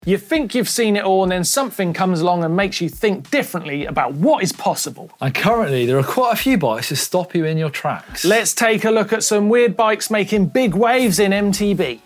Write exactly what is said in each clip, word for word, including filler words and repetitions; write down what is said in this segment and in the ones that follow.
You think you've seen it all and then something comes along and makes you think differently about what is possible. And currently there are quite a few bikes to stop you in your tracks. Let's take a look at some weird bikes making big waves in M T B.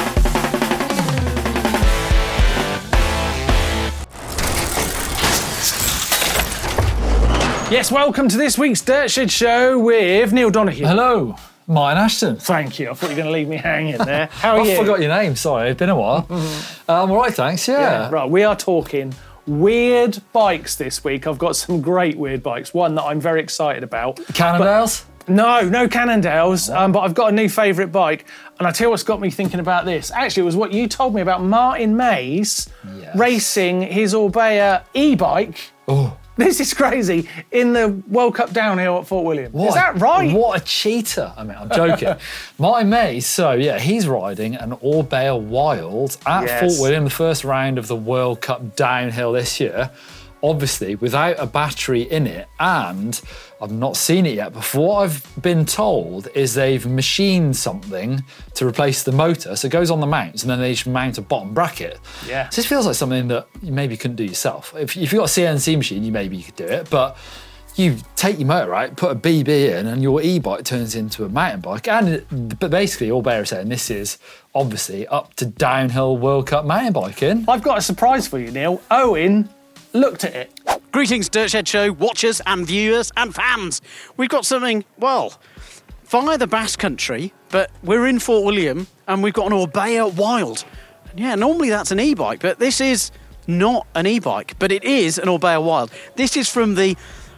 Yes, welcome to this week's Dirt Shed Show with Neil Donahue. Hello. Martin Ashton. Thank you. I thought you were going to leave me hanging there. How are I you? I forgot your name. Sorry, it's been a while. Mm-hmm. uh, I'm all right, thanks. Yeah. yeah. Right, we are talking weird bikes this week. I've got some great weird bikes. One that I'm very excited about. Cannondales? But, no, no Cannondales. Um, but I've got a new favourite bike. And I tell you what's got me thinking about this. Actually, it was what you told me about Martin Mays yes. racing his Orbea e-bike. Oh. This is crazy. In the World Cup downhill at Fort William. What is that right? What a cheater. I mean, I'm joking. Martin Mays, so yeah, he's riding an Orbea Wild at yes. Fort William, the first round of the World Cup downhill this year. Obviously, without a battery in it, and I've not seen it yet, but for what I've been told is they've machined something to replace the motor, so it goes on the mounts, and then they just mount a bottom bracket. Yeah. So this feels like something that you maybe couldn't do yourself. If, if you've got a C N C machine, you maybe you could do it, but you take your motor out, put a B B in, and your e-bike turns into a mountain bike. And it, but basically, all Orbea are saying this is obviously up to downhill World Cup mountain biking. I've got a surprise for you, Neil. Owen looked at it. Greetings, Dirt Shed Show watchers and viewers and fans. We've got something, well, via the Basque Country, but we're in Fort William and we've got an Orbea Wild. And yeah, normally that's an e-bike, but this is not an e-bike, but it is an Orbea Wild. This is from the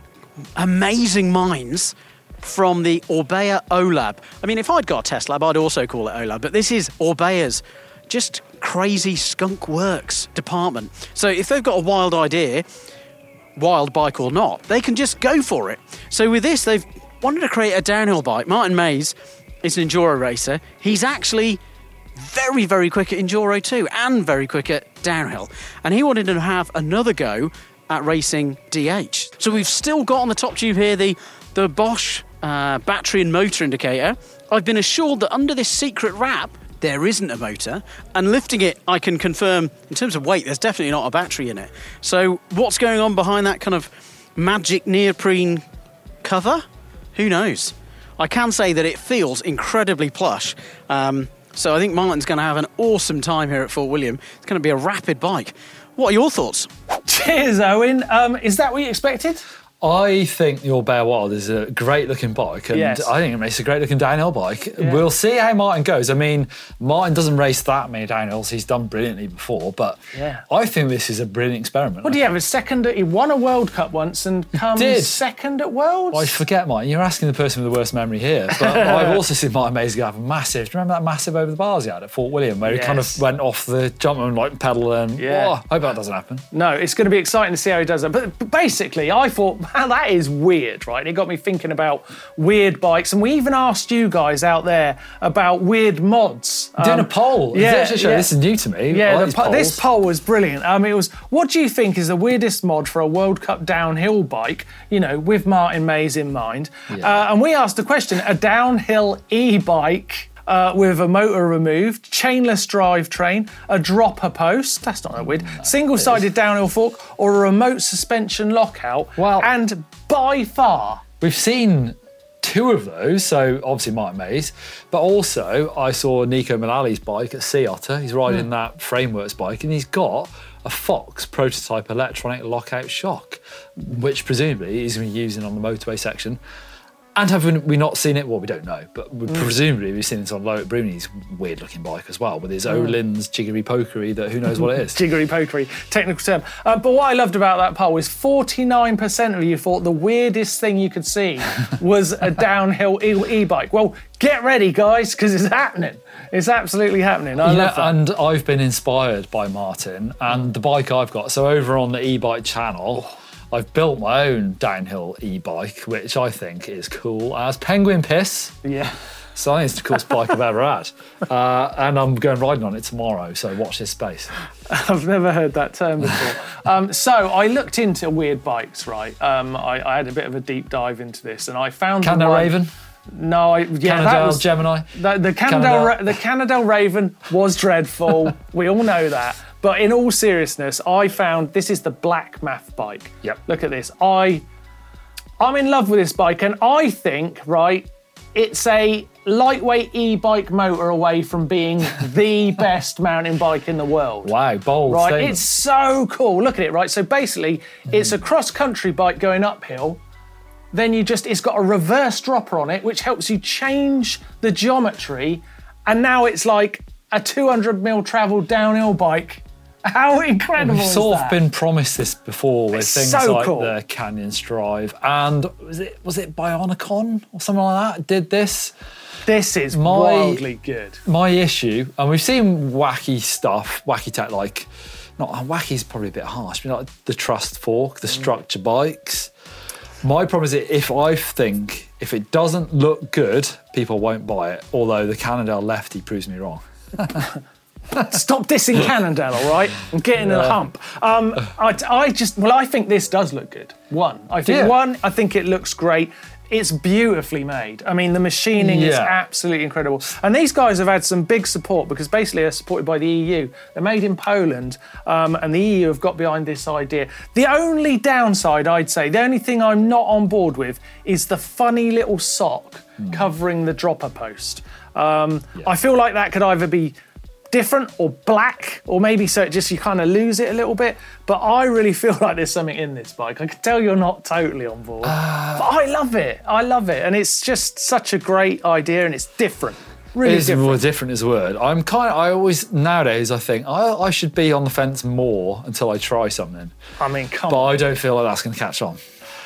amazing minds from the Orbea OLab. I mean, if I'd got a test lab, I'd also call it OLab, but this is Orbea's just crazy skunk works department. So if they've got a wild idea, wild bike or not, they can just go for it. So with this, they've wanted to create a downhill bike. Martin Mays is an enduro racer. He's actually very, very quick at enduro too, and very quick at downhill. And he wanted to have another go at racing D H. So we've still got on the top tube here the, the Bosch uh, battery and motor indicator. I've been assured that under this secret wrap, there isn't a motor, and lifting it, I can confirm, in terms of weight, there's definitely not a battery in it. So what's going on behind that kind of magic neoprene cover? Who knows? I can say that it feels incredibly plush. Um, so I think Martin's going to have an awesome time here at Fort William. It's going to be a rapid bike. What are your thoughts? Cheers, Owen. Um, is that what you expected? I think the Orbea Wild is a great looking bike, and yes. I think it makes a great looking downhill bike. Yeah. We'll see how Martin goes. I mean, Martin doesn't race that many downhills. He's done brilliantly before, but yeah. I think this is a brilliant experiment. What do you have? A second? At, he won a World Cup once and come Did. second at Worlds? I forget, Martin. You're asking the person with the worst memory here, but I've also seen Martin Mays have a massive. Do you remember that massive over the bars he had at Fort William, where yes. he kind of went off the jump and like pedal and? Yeah. Oh, I hope that doesn't happen. No, it's going to be exciting to see how he does that. But, but basically, I thought, man, that is weird. Weird, right? And it got me thinking about weird bikes, and we even asked you guys out there about weird mods. Doing um, a poll. Yeah, yeah. This is new to me. Yeah, like the po- this poll was brilliant. Um, it was, what do you think is the weirdest mod for a World Cup downhill bike? You know, with Martin Mays in mind. Yeah. Uh, and we asked the question: a downhill e-bike. Uh, with a motor removed, chainless drivetrain, a dropper post, that's not that weird, no, single-sided downhill fork, or a remote suspension lockout. Well, and by far... We've seen two of those, so obviously Martin Mays, but also I saw Nico Mullally's bike at Sea Otter. He's riding mm. that Frameworks bike, and he's got a Fox prototype electronic lockout shock, which presumably he's going to be using on the motorway section. And have we not seen it? Well, we don't know, but mm. presumably we've seen it on Loic Bruni's weird-looking bike as well, with his mm. Öhlins jiggery pokery that who knows what it is. Jiggery pokery, technical term. Uh, but what I loved about that poll is forty-nine percent of you thought the weirdest thing you could see was a downhill e- e-bike. Well, get ready, guys, because it's happening. It's absolutely happening. I yeah, love that. And I've been inspired by Martin and the bike I've got. So over on the e-bike channel, oh. I've built my own downhill e-bike, which I think is cool as Penguin Piss. Yeah. So I think it's the coolest bike I've ever had. Uh, and I'm going riding on it tomorrow, so watch this space. I've never heard that term before. um, so I looked into weird bikes, right? Um, I, I had a bit of a deep dive into this, and I found Cannondale one... Raven? No, I, yeah, Cannondale that was... Gemini? The, the, Cannondale, Ra- the Cannondale Raven was dreadful. We all know that. But in all seriousness, I found this is the Black Math bike. Yep. Look at this. I, I'm in love with this bike, and I think, right, it's a lightweight e-bike motor away from being the best mountain bike in the world. Wow, bold Right, statement. it's so cool. Look at it, right? So basically, Mm. it's a cross-country bike going uphill. Then you just, it's got a reverse dropper on it, which helps you change the geometry. And now it's like a two hundred mil travel downhill bike. How incredible We've is sort that? of been promised this before with It's things so like cool. the Canyon Strive and was it was it Bionicon or something like that did this. This is My- wildly good. My issue, and we've seen wacky stuff, wacky tech like, not wacky's probably a bit harsh, but like the Trust Fork, the structure bikes. My problem is that if I think if it doesn't look good, people won't buy it. Although the Cannondale Lefty proves me wrong. Stop dissing Cannondale, all right? And get in the hump. Um, I, I just, well, I think this does look good. One, I think Yeah. one, I think it looks great. It's beautifully made. I mean, the machining is Yeah. absolutely incredible. And these guys have had some big support because basically they're supported by the E U. They're made in Poland, um, and the E U have got behind this idea. The only downside, I'd say, the only thing I'm not on board with is the funny little sock covering the dropper post. Um, I feel like that could either be different or black, or maybe so it just you kind of lose it a little bit. But I really feel like there's something in this bike. I can tell you're not totally on board, Uh, but I love it. I love it, and it's just such a great idea, and it's different, really Is different. well, different is a word. I'm kind of, I always, nowadays, I think I, I should be on the fence more until I try something. I mean, come But on. I don't feel like that's going to catch on.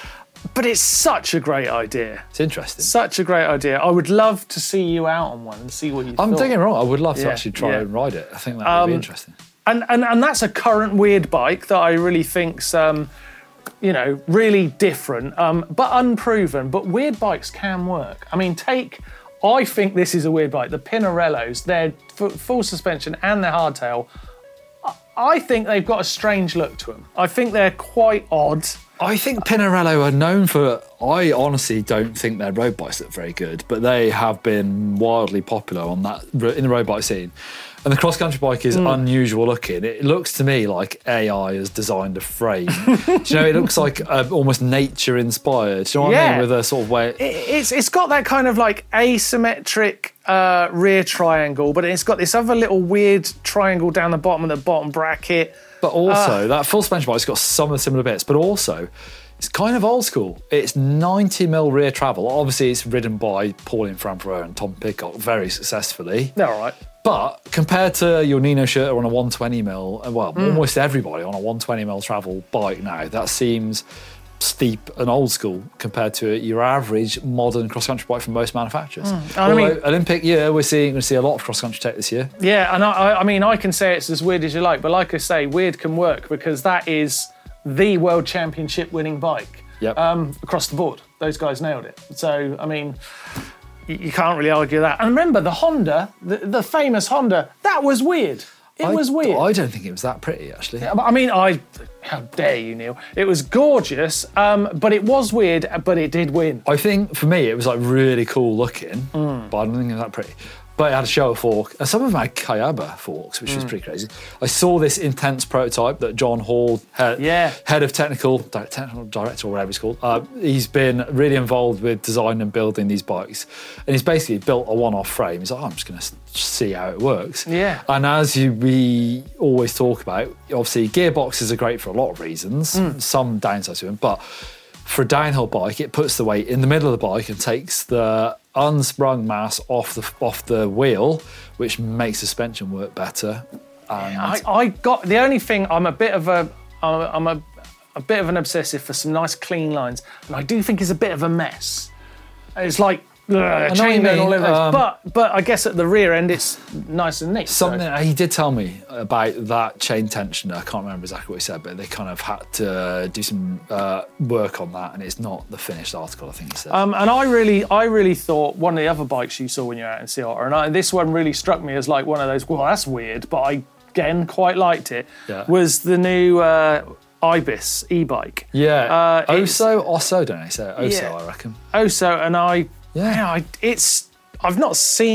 But it's such a great idea. It's interesting. Such a great idea. I would love to see you out on one and see what you I'm thought. don't get me wrong, I would love to Yeah, actually try yeah. and ride it. I think that would Um, be interesting. And, and and that's a current weird bike that I really think's um, you know, really different, um, but unproven. But weird bikes can work. I mean, take. I think this is a weird bike. The Pinarellos, their f- full suspension and their hardtail. I- I think they've got a strange look to them. I think they're quite odd. I think Pinarello are known for, I honestly don't think their road bikes look very good, but they have been wildly popular on that in the road bike scene. And the cross-country bike is Hmm. unusual looking. It looks to me like A I has designed a frame. Do you know, it looks like uh, almost nature-inspired. Do you know what I Yeah. mean? With a sort of way... It, it's it's got that kind of like asymmetric uh, rear triangle, but it's got this other little weird triangle down the bottom of the bottom bracket. But also, that full suspension bike's got some of the similar bits, but also, it's kind of old school. It's ninety mil rear travel. Obviously, it's ridden by Pauline Franfro and Tom Pidcock very successfully. They're all right. But compared to your Nino Schurter on a one twenty mil, well, almost everybody on a one twenty mil travel bike now, that seems steep and old school compared to your average modern cross-country bike from most manufacturers. I Although, mean- Olympic year, we're seeing, going to see a lot of cross-country tech this year. Yeah, and I, I- I mean, I can say it's as weird as you like, but like I say, weird can work because that is the world championship winning bike Yep. um, across the board. Those guys nailed it. So, I mean, you, you can't really argue that. And remember, the Honda, the, the famous Honda, that was weird. It I, was weird. I don't think it was that pretty, actually. I mean, I. How dare you, Neil? It was gorgeous, um, but it was weird, but it did win. I think for me it was like really cool looking, Mm. but I don't think it was that pretty. But it had a Showa fork, and some of them had Kayaba forks, which was Mm. pretty crazy. I saw this intense prototype that John Hall, head, Yeah. head of technical, di- technical director or whatever he's called, uh, he's been really involved with designing and building these bikes, and he's basically built a one-off frame. He's like, oh, I'm just going to see how it works. Yeah. And as you, we always talk about, obviously gearboxes are great for a lot of reasons, Mm. some downsides to them, but for a downhill bike, it puts the weight in the middle of the bike and takes the unsprung mass off the off the wheel, which makes suspension work better. And I, I got the only thing. I'm a bit of a. I'm a, I'm a, a bit of an obsessive for some nice clean lines, and I do think it's a bit of a mess. It's like ugh, know what you chain going mean, all over. the place. um, but but I guess at the rear end it's nice and neat. so- something he did tell me about that chain tensioner. I can't remember exactly what he said, but they kind of had to do some uh, work on that, and it's not the finished article. I think he said. Um, and I really, I really thought one of the other bikes you saw when you were out in Seattle, and I, this one really struck me as like one of those. Well, that's weird, but I again quite liked it. Yeah. Was the new uh, Ibis e-bike? yeah, uh, it's- Oso, Oso, don't they say it? Oso, Yeah. I reckon. Oso, and I, Yeah. yeah, I, it's. I've not seen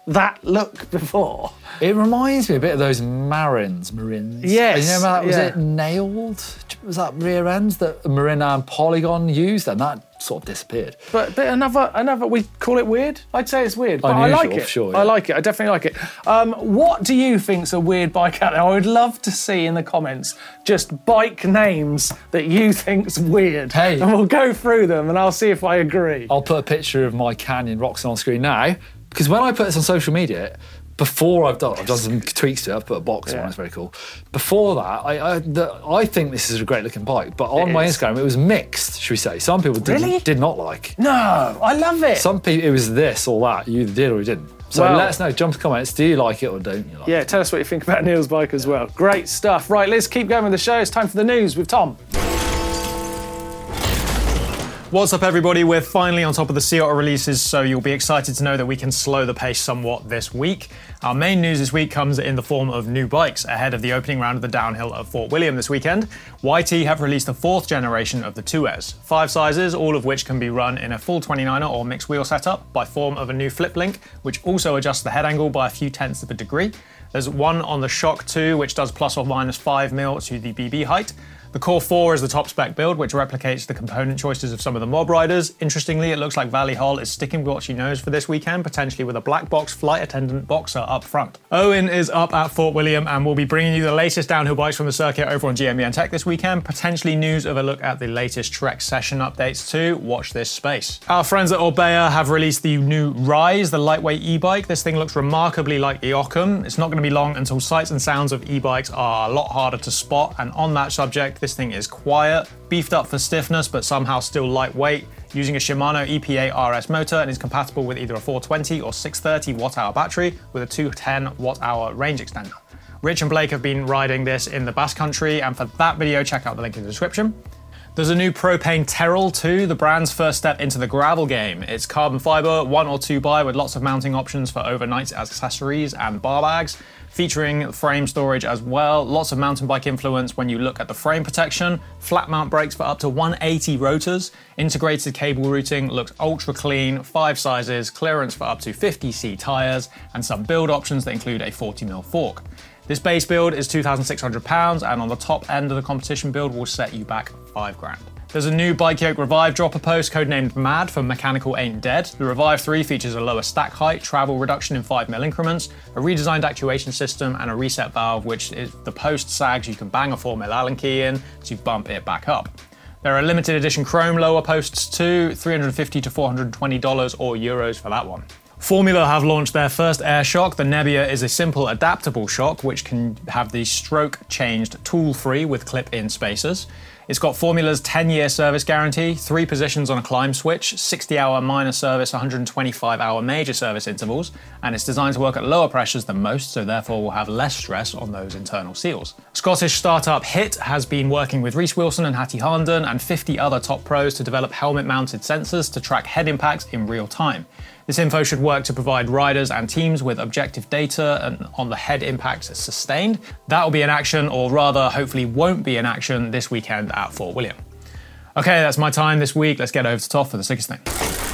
that look before. It reminds me a bit of those Marins, Marins. Yes. You know that, was yeah. it nailed? Was that rear ends that Marina and Polygon used? And that sort of disappeared. But, but another, another, we call it weird? I'd say it's weird, but Unusual, I like it. Sure, yeah. I like it, I definitely like it. Um, what do you think's a weird bike out there? I would love to see in the comments just bike names that you think's weird. Hey. And we'll go through them and I'll see if I agree. I'll put a picture of my Canyon Roxon on screen now, because when I put this on social media, before I've done, I've done some tweaks to it. I've put a box Yeah. on. It's very cool. Before that, I I, the, I think this is a great looking bike. But on It my is. Instagram, it was mixed. Should we say? Some people did, Really? did not like. No, I love it. Some people, it was this or that. You either did or you didn't. So Well- let us know. Jump to comments. Do you like it or don't you like Yeah, it? tell us what you think about Neil's bike as well. Great stuff. Right, let's keep going with the show. It's time for the news with Tom. What's up, everybody? We're finally on top of the Sea Otter releases, so you'll be excited to know that we can slow the pace somewhat this week. Our main news this week comes in the form of new bikes ahead of the opening round of the downhill at Fort William this weekend. Y T have released the fourth generation of the two S, five sizes, all of which can be run in a full twenty-niner or mixed wheel setup by form of a new flip link, which also adjusts the head angle by a few tenths of a degree. There's one on the Shock two, which does plus or minus five mil to the B B height. The Core four is the top spec build, which replicates the component choices of some of the mob riders. Interestingly, it looks like Valley Hull is sticking with what she knows for this weekend, potentially with a black box flight attendant boxer up front. Owen is up at Fort William and will be bringing you the latest downhill bikes from the circuit over on G M B N Tech this weekend. Potentially news of a look at the latest Trek session updates too. Watch this space. Our friends at Orbea have released the new Rise, the lightweight e-bike. This thing looks remarkably like the Occam. It's not going to be long until sights and sounds of e-bikes are a lot harder to spot, and on that subject, this thing is quiet, beefed up for stiffness, but somehow still lightweight, using a Shimano E P A R S motor, and is compatible with either a four twenty or six thirty watt hour battery with a two ten watt hour range extender. Rich and Blake have been riding this in the Basque Country, and for that video, check out the link in the description. There's a new Propane Terrell too, the brand's first step into the gravel game. It's carbon fiber, one or two by with lots of mounting options for overnight accessories and bar bags, featuring frame storage as well. Lots of mountain bike influence when you look at the frame protection, flat mount brakes for up to one eighty rotors, integrated cable routing, looks ultra clean, five sizes, clearance for up to fifty C tires, and some build options that include a forty mil fork. This base build is two thousand six hundred pounds, and on the top end of the competition build will set you back five grand. There's a new Bike Yoke Revive dropper post codenamed MAD for Mechanical Ain't Dead. The Revive three features a lower stack height, travel reduction in five mil increments, a redesigned actuation system, and a reset valve, which is the post sags you can bang a four mil Allen key in to bump it back up. There are limited edition chrome lower posts too, three hundred fifty to four hundred twenty dollars or euros for that one. Formula have launched their first air shock. The Nebbia is a simple adaptable shock which can have the stroke changed tool-free with clip-in spacers. It's got Formula's ten year service guarantee, three positions on a climb switch, sixty hour minor service, one hundred twenty-five hour major service intervals, and it's designed to work at lower pressures than most, so therefore will have less stress on those internal seals. Scottish startup HIT has been working with Reece Wilson and Hattie Harnden and fifty other top pros to develop helmet-mounted sensors to track head impacts in real time. This info should work to provide riders and teams with objective data on the head impacts sustained. That will be in action, or rather, hopefully won't be in action this weekend at Fort William. Okay, that's my time this week. Let's get over to Toff for the sickest thing.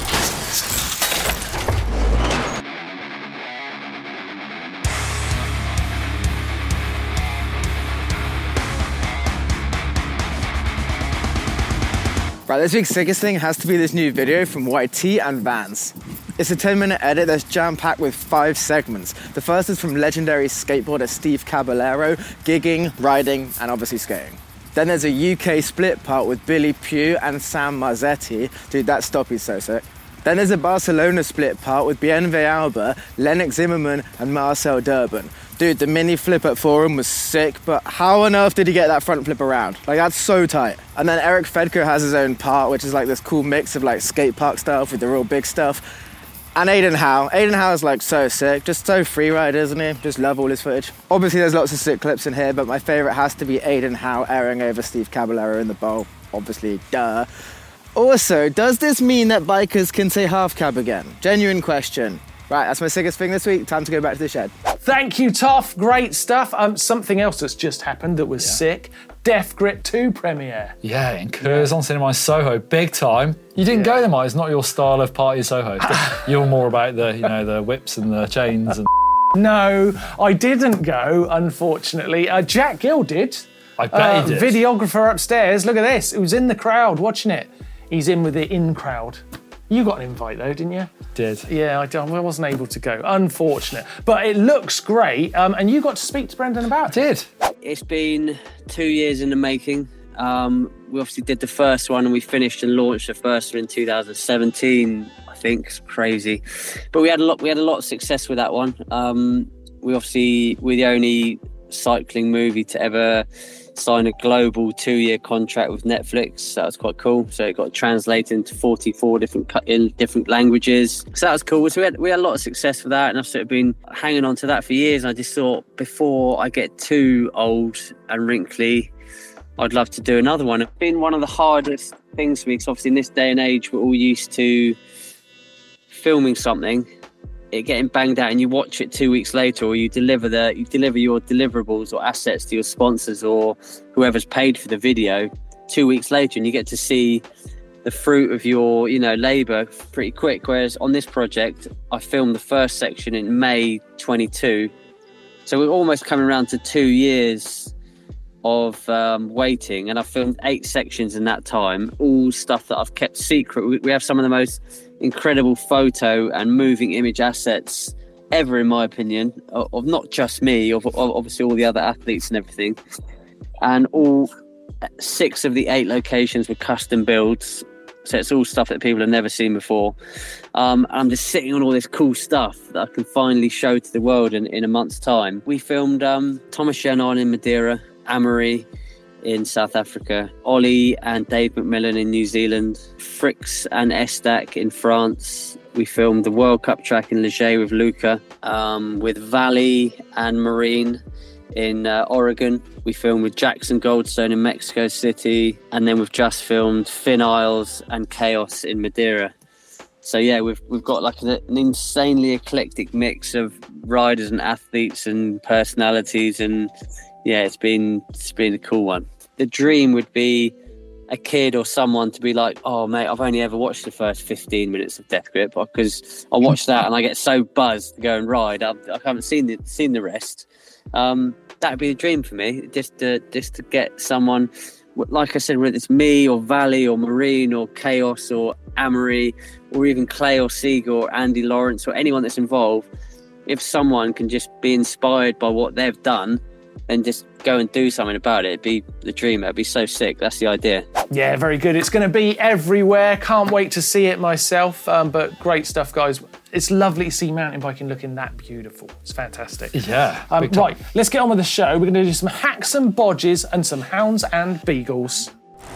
Right, this week's sickest thing has to be this new video from Y T and Vans. It's a ten minute edit that's jam-packed with five segments. The first is from legendary skateboarder Steve Caballero, gigging, riding, and obviously skating. Then there's a U K split part with Billy Pugh and Sam Marzetti. Dude, that stop is so sick. Then there's a Barcelona split part with Bienve Alba, Lennox Zimmerman, and Marcel Durbin. Dude, the mini flip at Forum was sick, but how on earth did he get that front flip around? Like, that's so tight. And then Eric Fedko has his own part, which is like this cool mix of like skate park stuff with the real big stuff. And Aiden Howe. Aiden Howe is like so sick, just so freeride, isn't he? Just love all his footage. Obviously there's lots of sick clips in here, but my favorite has to be Aiden Howe airing over Steve Caballero in the bowl. Obviously, duh. Also, does this mean that bikers can say half cab again? Genuine question. Right, that's my sickest thing this week. Time to go back to the shed. Thank you, Toff. Great stuff. Um, something else that's just happened that was Yeah. sick. Death Grip two premiere. Yeah, in Curzon Cinema in Soho, big time. You didn't Yeah. go there, Mike. It's not your style of party in Soho. You're more about the, you know, the whips and the chains. And No, I didn't go, unfortunately. Uh, Jack Gill did. I bet Uh, he did. Videographer upstairs. Look at this. It was in the crowd watching it. He's in with the in crowd. You got an invite though, didn't you? Did. Yeah, I, don't- I wasn't able to go. Unfortunate. But it looks great. Um, and you got to speak to Brendan about it. Did. It's been two years in the making. Um, we obviously did the first one and we finished and launched the first one in two thousand seventeen. I think it's crazy, but we had a lot. We had a lot of success with that one. Um, we obviously we're the only cycling movie to ever sign a global two-year contract with Netflix. That was quite cool. So it got translated into forty-four different cu- in different languages. So that was cool. So we had we had a lot of success with that, and I've sort of been hanging on to that for years. And I just thought before I get too old and wrinkly, I'd love to do another one. It's been one of the hardest things for me because obviously in this day and age we're all used to filming something, it getting banged out, and you watch it two weeks later, or you deliver the you deliver your deliverables or assets to your sponsors or whoever's paid for the video two weeks later, and you get to see the fruit of your you know labour pretty quick. Whereas on this project, I filmed the first section in May twenty-two, so we're almost coming around to two years of um, waiting, and I've filmed eight sections in that time, all stuff that I've kept secret. We, we have some of the most incredible photo and moving image assets ever, in my opinion, of, of not just me, of, of obviously all the other athletes and everything. And all six of the eight locations were custom builds, so it's all stuff that people have never seen before. Um, and I'm just sitting on all this cool stuff that I can finally show to the world in, in a month's time. We filmed um, Thomas Jeannon in Madeira, Amory in South Africa, Ollie and Dave McMillan in New Zealand, Fricks and Estac in France. We filmed the World Cup track in Leger with Luca, um, with Valley and Marine in uh, Oregon. We filmed with Jackson Goldstone in Mexico City, and then we've just filmed Finn Isles and Chaos in Madeira. So yeah, we've we've got like an, an insanely eclectic mix of riders and athletes and personalities, and yeah, it's been it's been a cool one. The dream would be a kid or someone to be like, oh mate, I've only ever watched the first fifteen minutes of Death Grip, because I watch that and I get so buzzed to go and ride. I, I haven't seen the seen the rest. Um, that would be a dream for me, just to just to get someone, like I said, whether it's me or Valley or Marine or Chaos or Amory or even Clay or Seager or Andy Lawrence or anyone that's involved. If someone can just be inspired by what they've done and just go and do something about it, it'd be the dream. It'd be so sick. That's the idea. Yeah, very good. It's going to be everywhere. Can't wait to see it myself. Um, but great stuff, guys. It's lovely to see mountain biking looking that beautiful. It's fantastic. Yeah. Um, big time. right, let's get on with the show. We're going to do some hacks and bodges and some hounds and beagles.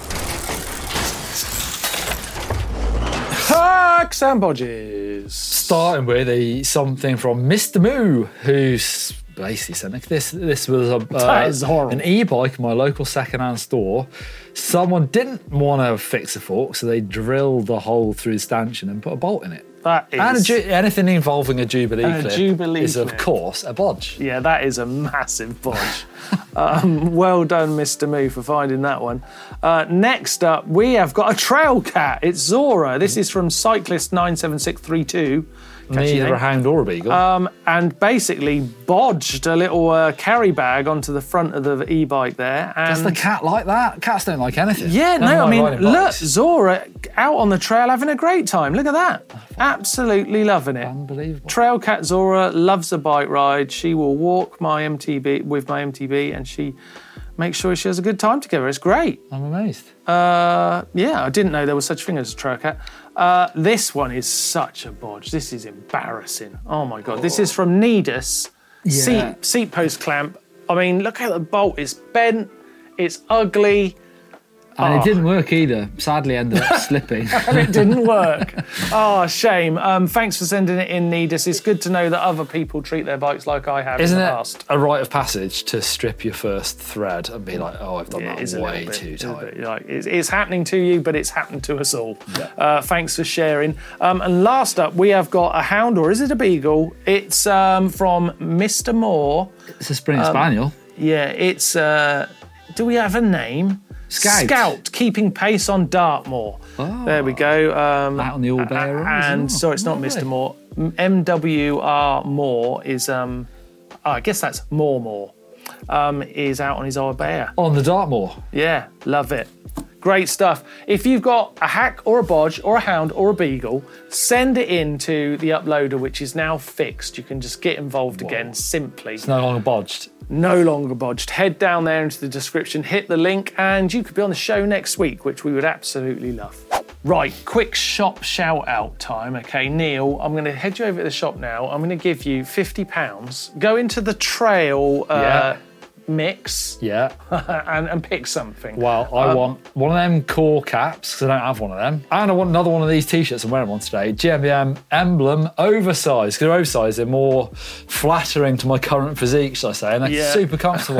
Hacks and bodges. Starting with a, something from Mister Moo, who's basically said, this this was a, That is horrible. an e-bike in my local second-hand store. Someone didn't want to fix a fork, so they drilled a hole through the stanchion and put a bolt in it. That is... And a ju- anything involving a Jubilee And a clip Jubilee is, of clip. course, a bodge. Yeah, that is a massive bodge. um, well done, Mister Moo, for finding that one. Uh, next up, we have got a trail cat. It's Zora. This is from Cyclist nine seven six three two. Neither a hound or a beagle. Um, and basically bodged a little uh, carry bag onto the front of the e-bike there. And Does the cat like that? Cats don't like anything. yeah, Never no, I mind mean, riding look, bikes. Zora out on the trail having a great time. Look at that. Absolutely loving it. Unbelievable. Trail cat Zora loves a bike ride. She will walk my M T B with my M T B, and she makes sure she has a good time together. It's great. I'm amazed. Uh, yeah, I didn't know there was such a thing as a trail cat. Uh, this one is such a bodge. This is embarrassing. Oh my God. This is from Needus. Yeah. Seat, seat post clamp. I mean, look how the bolt is bent. It's ugly. And it didn't work either. Sadly, ended up slipping. And it didn't work. Oh, shame. Um, thanks for sending it in, Needus. It's good to know that other people treat their bikes like I have Isn't in the it past. a rite of passage to strip your first thread and be like, oh, I've done Yeah, it that is a way little bit. too It's a tight? bit like, it's, it's happening to you, but it's happened to us all. Yeah. Uh, thanks for sharing. Um, and last up, we have got a hound, or is it a beagle? It's um, from Mister Moore. It's a Springer Spaniel. Yeah, it's. Uh, do we have a name? Scout. Scout, keeping pace on Dartmoor. Oh. There we go. Um, Out on the All Bear Road as And well. sorry, it's not Lovely. Mister Moore. M W R Moore is. Um, oh, I guess that's More Moore. Um, is out on his Old Bear. On the Dartmoor. Yeah, love it. Great stuff. If you've got a hack or a bodge or a hound or a beagle, send it in to the uploader, which is now fixed. You can just get involved again simply. It's no longer bodged. No longer bodged. Head down there into the description, hit the link, and you could be on the show next week, which we would absolutely love. Right, quick shop shout out time. Okay, Neil, I'm going to head you over to the shop now. I'm going to give you fifty pounds. Go into the trail uh, Yeah. mix Yeah. and, and pick something. Well, I Um, want one of them core caps, because I don't have one of them. And I want another one of these t-shirts. I'm wearing one today. G M B M emblem oversized. Because they're oversized, they're more flattering to my current physique, should I say. And they're Yeah. super comfortable.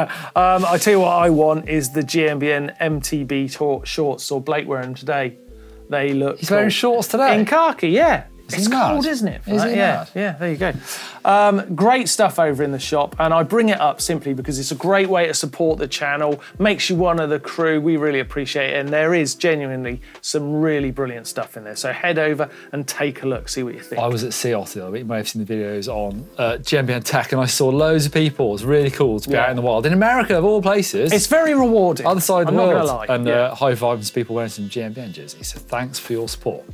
Um, I tell you what I want is the G M B N M T B tor- shorts, or Blake wearing them today. They look He's wearing cool. shorts today. In khaki, yeah. Is It's he mad? cold, isn't it? Is he yeah, mad? yeah, there you go. Um, great stuff over in the shop, and I bring it up simply because it's a great way to support the channel, makes you one of the crew. We really appreciate it, and there is genuinely some really brilliant stuff in there. So head over and take a look, see what you think. I was at Sea Otter the other week. You may have seen the videos on uh, G M B N Tech, and I saw loads of people. It was really cool to be Yeah. out in the wild. In America, of all places. It's very rewarding. Other side of I'm the not world. gonna lie. And yeah. uh, high vibes to people wearing some G M B N jerseys. So thanks for your support.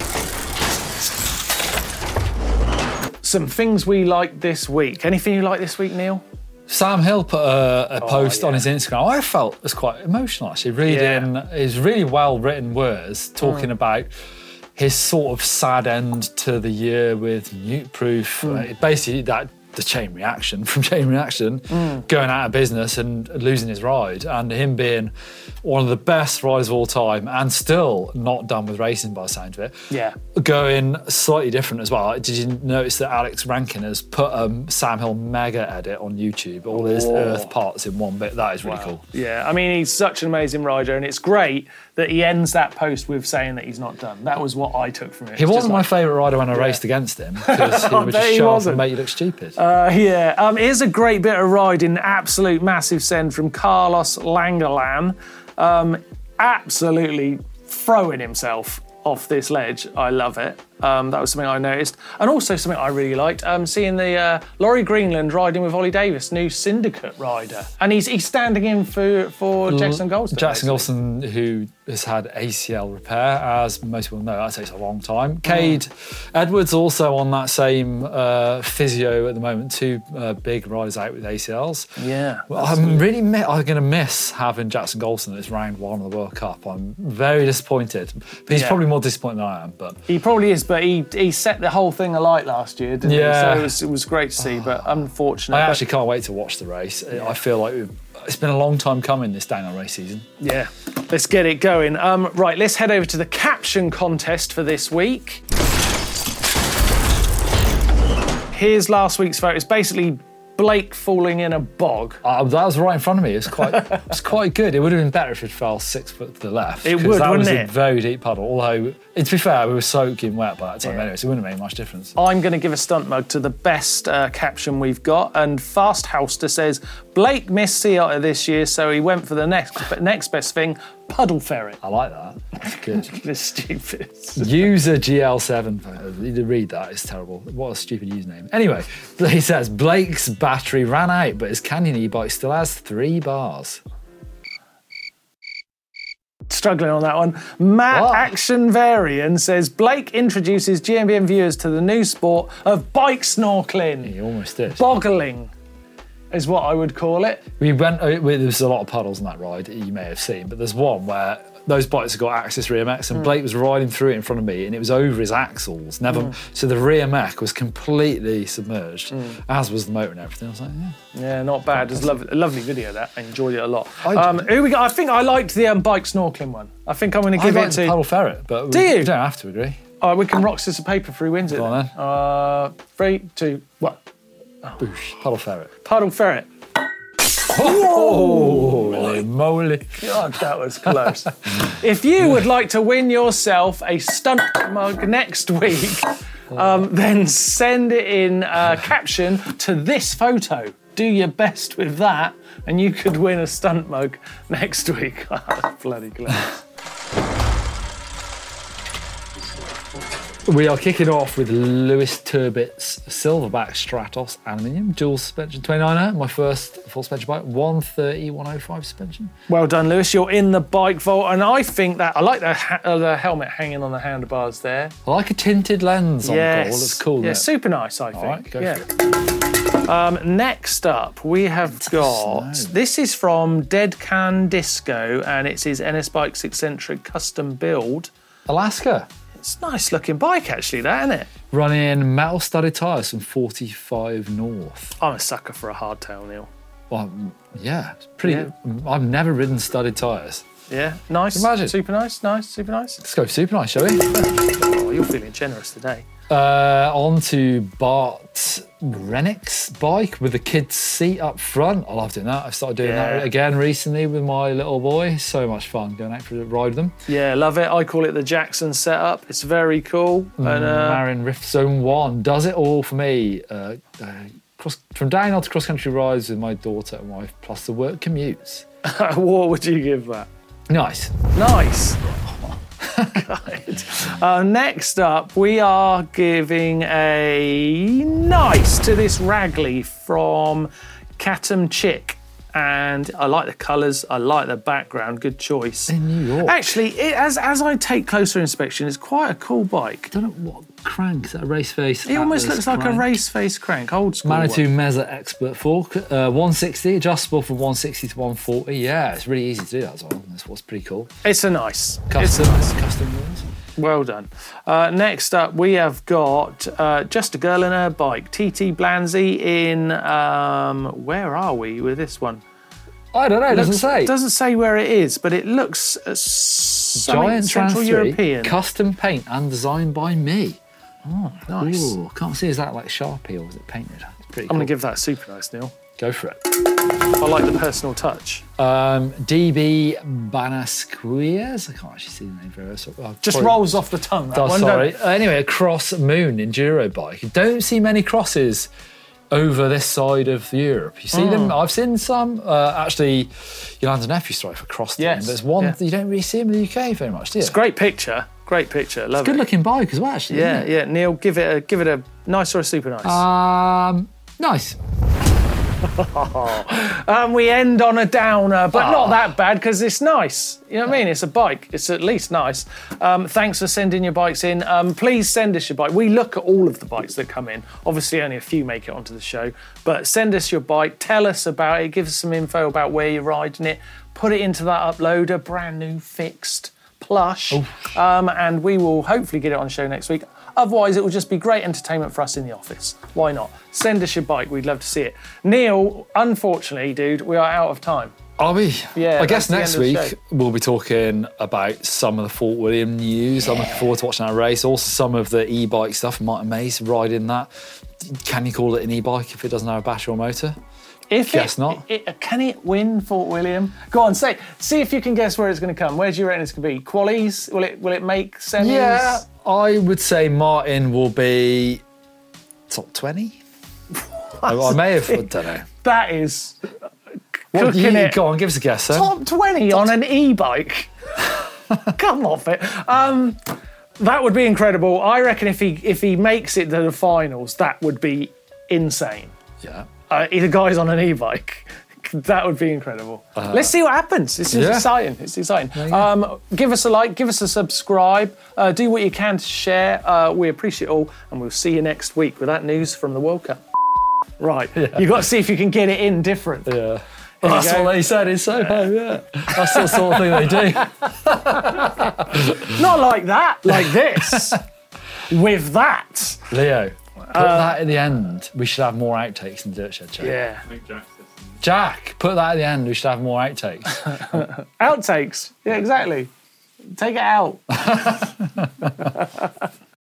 Some things we like this week. Anything you like this week, Neil? Sam Hill put a, a post yeah. on his Instagram. I felt it was quite emotional actually, reading his really well written words talking about his sort of sad end to the year with Newt Proof. Uh, basically, that the chain reaction from chain reaction going out of business and losing his ride, and him being one of the best riders of all time and still not done with racing by the sound of it. Yeah. Going slightly different as well. Did you notice that Alex Rankin has put a um, Sam Hill mega edit on YouTube? All his Whoa. earth parts in one bit. That is really cool. Yeah, I mean, he's such an amazing rider, and it's great that he ends that post with saying that he's not done. That was what I took from it. He It's just wasn't my like- favourite rider when I raced against him because he I would bet just he show off wasn't. and make you look stupid. Uh, yeah, um, here's a great bit of riding, absolute massive send from Carlos Langelan. Um, absolutely throwing himself off this ledge. I love it. Um, that was something I noticed. And also something I really liked, um, seeing the uh, Laurie Greenland riding with Ollie Davis, new syndicate rider. And he's he's standing in for, for Jackson Golston. Jackson basically. Golston, who has had A C L repair, as most people know, that takes a long time. Cade Edwards also on that same uh, physio at the moment. Two uh, big riders out with A C Ls. Yeah. Well, I'm really mi- I'm going to miss having Jackson Golston as round one of the World Cup. I'm very disappointed. But he's Yeah. probably more disappointed than I am. But He probably is, but he he set the whole thing alight last year, didn't Yeah. he? So it was, it was great to see, but unfortunate. I But- actually can't wait to watch the race. I feel like we've, it's been a long time coming, this downhill race season. Yeah, let's get it going. Um, right, let's head over to the caption contest for this week. Here's last week's vote. It's basically Blake falling in a bog. Uh, that was right in front of me. It was quite, it was quite good. It would have been better if it fell six foot to the left. It 'cause would, that wouldn't was it? a very deep puddle. Although, to be fair, we were soaking wet by that time Yeah. anyway, so it wouldn't have made much difference. I'm going to give a stunt mug to the best uh, caption we've got. And Fast Houster says, Blake missed Sea Otter this year, so he went for the next next best thing, Puddle Ferret. I like that. That's good. This stupid. User G L seven. You did read that. It's terrible. What a stupid username. Anyway, he says Blake's battery ran out, but his Canyon e-bike still has three bars. Struggling on that one. Matt What? Action Varian says Blake introduces G M B N viewers to the new sport of bike snorkeling. He almost did. Boggling. is what I would call it. We went, uh, we- there's a lot of puddles on that ride, you may have seen, but there's one where those bikes have got Axis rear mechs, and Blake was riding through it in front of me, and it was over his axles. Never, so the rear mech was completely submerged, as was the motor and everything. I was like, yeah. Yeah, not bad. It's a lovely, a lovely video, that. I enjoyed it a lot. I Um, did. who we got? I think I liked the um, bike snorkeling one. I think I'm going to I give like it the to... Paddle Ferret, but Do we, you? we don't have to agree. All right, we can rock, scissors, paper for who wins it. Go on then. Uh, three, two, one. Boosh, Paddle Ferret. Puddle ferret. Holy moly. God, that was close. If you would like to win yourself a stunt mug next week, um, then send it in uh, caption to this photo. Do your best with that, and you could win a stunt mug next week. Bloody close. We are kicking off with Lewis Turbit's Silverback Stratos Aluminium dual suspension twenty-niner. My first full suspension bike, one thirty, one oh five suspension. Well done, Lewis. You're in the bike vault, and I think that I like the, ha- uh, the helmet hanging on the handlebars there. I like a tinted lens on Yes. the goal. It's cool. Yeah, isn't it? super nice, I think. All right, go yeah. for it. Um, next up, we have got... snow. This is from Dead Can Disco, and it's his N S Bikes Eccentric custom build. Alaska. It's a nice looking bike, actually, that, isn't it? Running metal studded tyres from forty-five North. I'm a sucker for a hardtail, Neil. Well, mm, yeah, it's pretty. Yeah. I've never ridden studded tyres. Yeah, nice. Imagine. Super nice, nice, super nice. Let's go super nice, shall we? Oh, you're feeling generous today. Uh, on to Bart Rennick's bike with the kid's seat up front. I love doing that. I started doing Yeah. that again recently with my little boy. So much fun going out for a ride with them. Yeah, love it. I call it the Jackson setup. It's very cool. And uh, Marin Rift Zone one does it all for me. Uh, uh, cross, from downhill to cross country rides with my daughter and wife, plus the work commutes. what would you give that? Nice. Nice. Good. Uh, next up, we are giving a nice to this Ragley from Catham Chick. And I like the colours, I like the background, good choice. In New York. Actually, it, as, as I take closer inspection, it's quite a cool bike. I don't know what crank, is that a race face? It almost Atlas looks like a crank? race face crank, old school Manitou one. Meza Expert fork, uh, one sixty, adjustable from one sixty to one forty. Yeah, it's really easy to do that as well. That's what's pretty cool. It's a nice. Custom, It's a nice. custom wheels. Well done. Uh, next up, we have got uh, Just a Girl in Her Bike, T T Blanzy in, um, where are we with this one? I don't know, it doesn't Looks- say. Doesn't say where it is, but it looks uh, something Giant Central Trans European. three, custom paint and designed by me. Nice. Ooh, can't see, is that like Sharpie or is it painted? It's pretty I'm cool. going to give that super nice, Neil. Go for it. I like the personal touch. Um, D B Banasquias. I can't actually see the name very well. So, oh, Just probably- rolls off the tongue. That Oh, one, sorry. don't- Uh, anyway, a Cross Moon enduro bike. You don't see many crosses over this side of Europe. You see Hmm. them. I've seen some. Uh, actually, Yolanda's nephew strive for cross team. Yes, There's one yeah. you don't really see them in the U K very much, do you? It's a great picture. Great picture. Love Good it. looking bike as well, actually. Yeah, isn't it? yeah. Neil, give it a give it a nice or a super nice. Um, nice. Um, we end on a downer, but Ah. not that bad because it's nice. You know what I mean? It's a bike. It's at least nice. Um, thanks for sending your bikes in. Um, please send us your bike. We look at all of the bikes that come in. Obviously, only a few make it onto the show, but send us your bike. Tell us about it. Give us some info about where you're riding it. Put it into that uploader, brand new, fixed, plush, um, and we will hopefully get it on the show next week. Otherwise, it will just be great entertainment for us in the office. Why not? Send us your bike. We'd love to see it. Neil, unfortunately, dude, we are out of time. Are we? Yeah, I guess that's next the end of the week we'll be talking about some of the Fort William news. I'm looking forward to watching that race. Also, some of the e-bike stuff. Martin Mace riding that. Can you call it an e-bike if it doesn't have a battery or motor? If Guess it, not. It, can it win Fort William? Go on, say. See if you can guess where it's going to come. Where do you reckon it's going to be? Qualies? Will it? Will it make semis? Yeah, I would say Martin will be top twenty. I, I may have. I don't know. That is What do cooking you, it. go on, give us a guess, then. Top twenty on an e-bike. Come off it. Um, that would be incredible. I reckon if he if he makes it to the finals, that would be insane. Yeah. Uh, the guy's on an e-bike. That would be incredible. Let's see what happens. This is yeah. exciting. It's exciting. Um, give us a like, give us a subscribe, uh, do what you can to share. Uh, we appreciate it all, and we'll see you next week with that news from the World Cup. Right. You've got to see if you can get it in different. Yeah. That's go. what they said in Soho, yeah. That's the sort of thing they do. Not like that, like this. With that. Leo, put that at the end. We should have more outtakes in Dirt Shed Show. Yeah. Jack, put that at the end. We should have more outtakes. Outtakes. Yeah, exactly. Take it out.